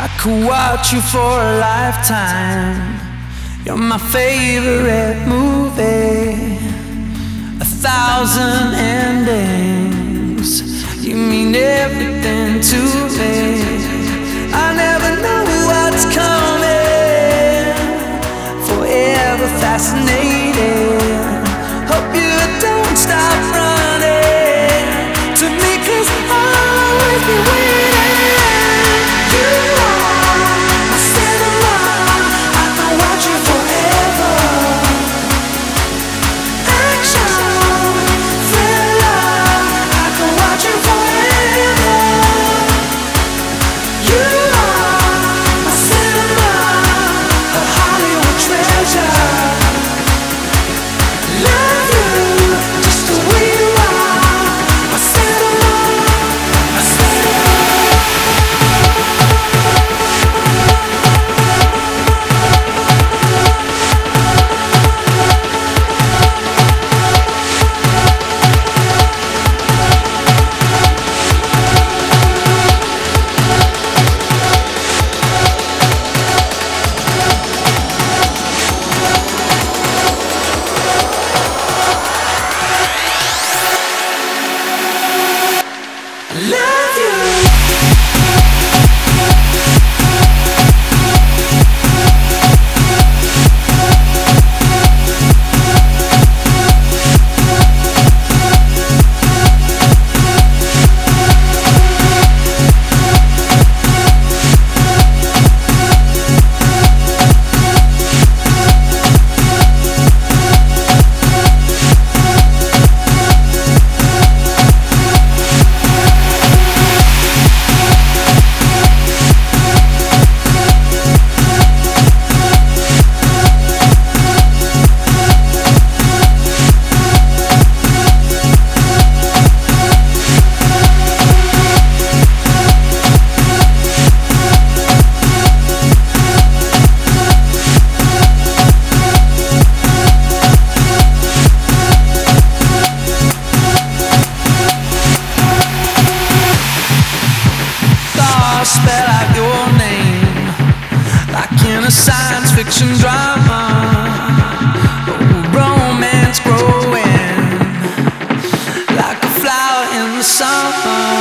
I could watch you for a lifetime. You're my favorite movie. 1,000 endings. You mean everything to me. I never know what's coming. Forever fascinated. Hope you don't stop running to me, 'cause I'll always be waiting. You are my cinema. I can watch you forever. Action, thriller. I can watch you forever. You are my cinema, a Hollywood treasure. Love you just the way you are, my cinema, my cinema. Love you. Spell out your name like in a science fiction drama. Oh, romance growing like a flower in the summer.